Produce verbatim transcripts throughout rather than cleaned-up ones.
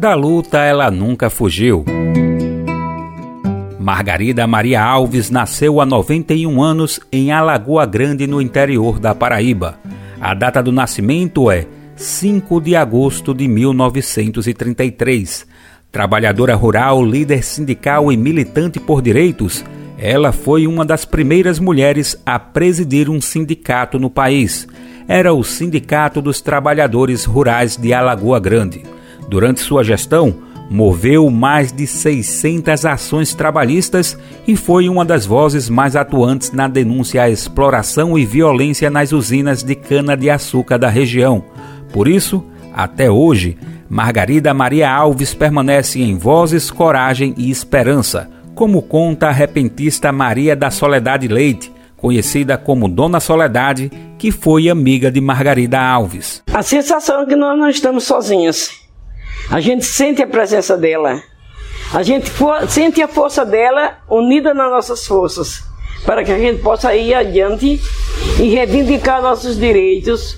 Da luta ela nunca fugiu. Margarida Maria Alves nasceu há noventa e um anos em Alagoa Grande, no interior da Paraíba. A data do nascimento é cinco de agosto de mil novecentos e trinta e três. Trabalhadora rural, líder sindical e militante por direitos, ela foi uma das primeiras mulheres a presidir um sindicato no país. Era o Sindicato dos Trabalhadores Rurais de Alagoa Grande. Durante sua gestão, moveu mais de seiscentas ações trabalhistas e foi uma das vozes mais atuantes na denúncia à exploração e violência nas usinas de cana-de-açúcar da região. Por isso, até hoje, Margarida Maria Alves permanece em vozes, coragem e esperança, como conta a repentista Maria da Soledade Leite, conhecida como Dona Soledade, que foi amiga de Margarida Alves. A sensação é que nós não estamos sozinhos. A gente sente a presença dela. A gente for, sente a força dela unida nas nossas forças, para que a gente possa ir adiante e reivindicar nossos direitos.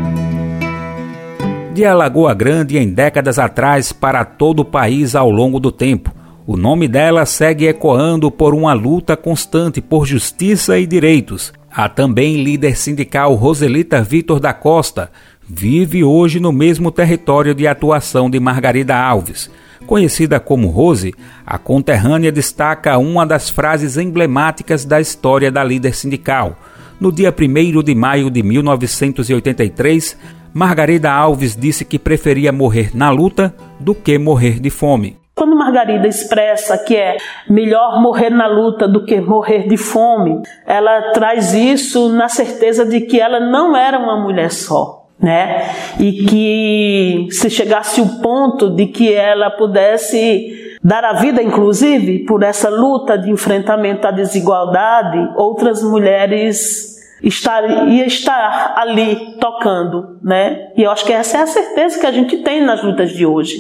De Alagoa Grande em décadas atrás para todo o país ao longo do tempo, o nome dela segue ecoando por uma luta constante por justiça e direitos. A também líder sindical Roselita Vitor da Costa vive hoje no mesmo território de atuação de Margarida Alves. Conhecida como Rose, a conterrânea destaca uma das frases emblemáticas da história da líder sindical. No dia primeiro de maio de mil novecentos e oitenta e três, Margarida Alves disse que preferia morrer na luta do que morrer de fome. Quando Margarida expressa que é melhor morrer na luta do que morrer de fome, ela traz isso na certeza de que ela não era uma mulher só. Né? E que se chegasse o ponto de que ela pudesse dar a vida, inclusive, por essa luta de enfrentamento à desigualdade, outras mulheres estar, ia estar ali tocando, né? E eu acho que essa é a certeza que a gente tem nas lutas de hoje.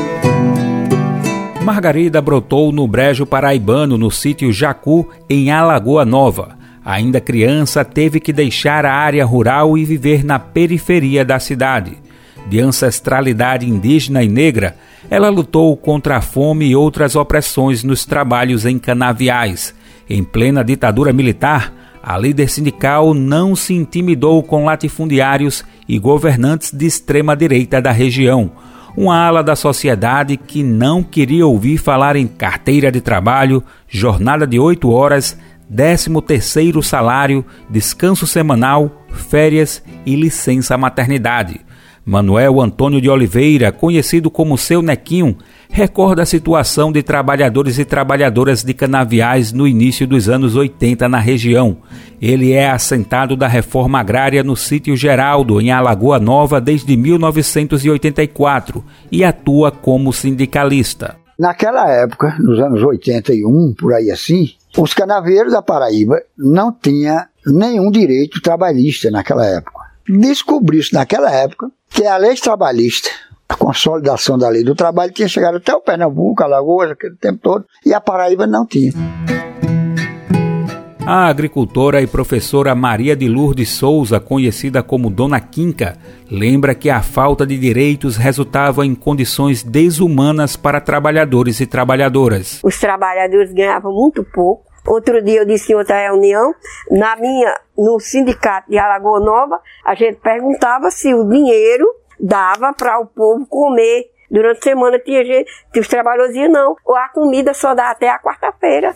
Margarida brotou no Brejo Paraibano, no sítio Jacu, em Alagoa Nova. Ainda criança, teve que deixar a área rural e viver na periferia da cidade. De ancestralidade indígena e negra, ela lutou contra a fome e outras opressões nos trabalhos em canaviais. Em plena ditadura militar, a líder sindical não se intimidou com latifundiários e governantes de extrema-direita da região. Uma ala da sociedade que não queria ouvir falar em carteira de trabalho, jornada de oito horas, décimo terceiro salário, descanso semanal, férias e licença maternidade. Manuel Antônio de Oliveira, conhecido como Seu Nequinho, recorda a situação de trabalhadores e trabalhadoras de canaviais no início dos anos oitenta na região. Ele é assentado da reforma agrária no sítio Geraldo, em Alagoa Nova, desde mil novecentos e oitenta e quatro e atua como sindicalista. Naquela época, nos anos oitenta e um, por aí assim, os canavieiros da Paraíba não tinham nenhum direito trabalhista naquela época. Descobriu-se naquela época que a lei trabalhista, a consolidação da lei do trabalho, tinha chegado até o Pernambuco, Alagoas, aquele tempo todo, e a Paraíba não tinha. A agricultora e professora Maria de Lourdes Souza, conhecida como Dona Quinca, lembra que a falta de direitos resultava em condições desumanas para trabalhadores e trabalhadoras. Os trabalhadores ganhavam muito pouco. Outro dia eu disse em outra reunião, na minha, no sindicato de Alagoa Nova, a gente perguntava se o dinheiro dava para o povo comer. Durante a semana tinha gente, os trabalhadores diziam não, a comida só dá até a quarta-feira.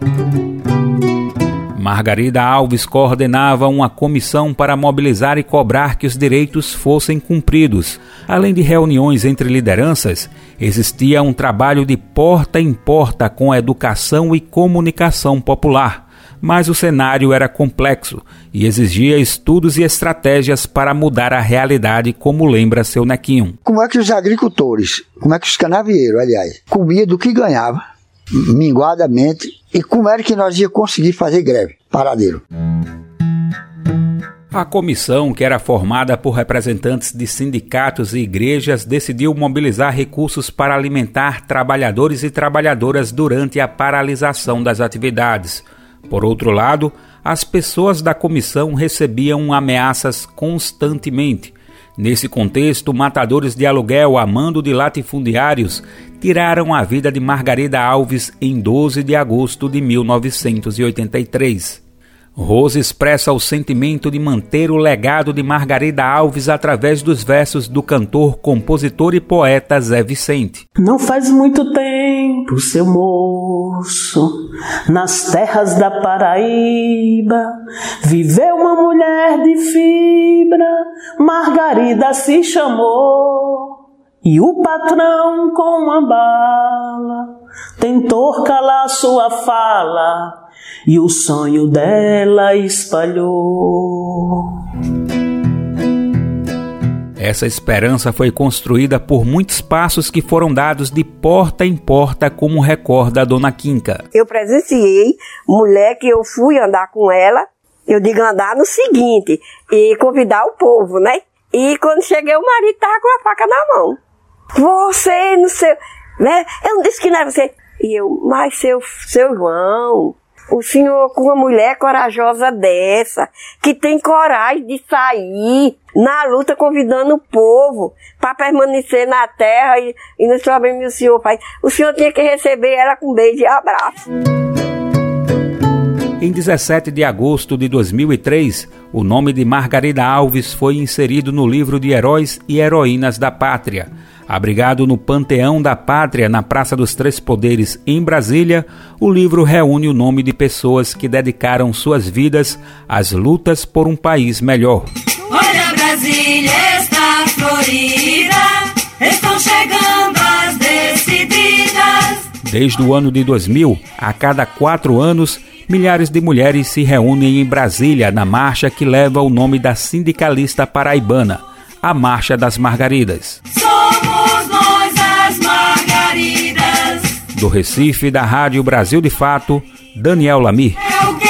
Margarida Alves coordenava uma comissão para mobilizar e cobrar que os direitos fossem cumpridos. Além de reuniões entre lideranças, existia um trabalho de porta em porta com a educação e comunicação popular. Mas o cenário era complexo e exigia estudos e estratégias para mudar a realidade, como lembra Seu Nequinho. Como é que os agricultores, como é que os canavieiros, aliás, comiam do que ganhava, minguadamente, e como era que nós ia conseguir fazer greve, paradeiro. A comissão, que era formada por representantes de sindicatos e igrejas, decidiu mobilizar recursos para alimentar trabalhadores e trabalhadoras durante a paralisação das atividades. Por outro lado, as pessoas da comissão recebiam ameaças constantemente. Nesse contexto, matadores de aluguel a mando de latifundiários tiraram a vida de Margarida Alves em doze de agosto de mil novecentos e oitenta e três. Rose expressa o sentimento de manter o legado de Margarida Alves através dos versos do cantor, compositor e poeta Zé Vicente. Não faz muito tempo, seu moço, nas terras da Paraíba, viveu uma mulher de fibra, Margarida se chamou. E o patrão com uma bala tentou calar sua fala, e o sonho dela espalhou. Essa esperança foi construída por muitos passos que foram dados de porta em porta, como recorda a dona Quinca. Eu presenciei mulher que eu fui andar com ela, eu digo andar no seguinte, e convidar o povo, né? E quando cheguei, o marido estava com a faca na mão. Você, não sei, né? Eu não disse que não era você. E eu, mas seu, seu João, o senhor com uma mulher corajosa dessa, que tem coragem de sair na luta convidando o povo para permanecer na terra e, e nos problemas que o senhor faz, o senhor tinha que receber ela com beijo e abraço. Em dezessete de agosto de dois mil e três, o nome de Margarida Alves foi inserido no livro de Heróis e Heroínas da Pátria. Abrigado no Panteão da Pátria, na Praça dos Três Poderes, em Brasília, o livro reúne o nome de pessoas que dedicaram suas vidas às lutas por um país melhor. Olha, Brasília está florida, estão chegando as decididas. Desde o ano de dois mil, a cada quatro anos, milhares de mulheres se reúnem em Brasília na marcha que leva o nome da sindicalista paraibana, a Marcha das Margaridas. Somos nós as Margaridas. Do Recife, da Rádio Brasil de Fato, Daniel Lamir. Eu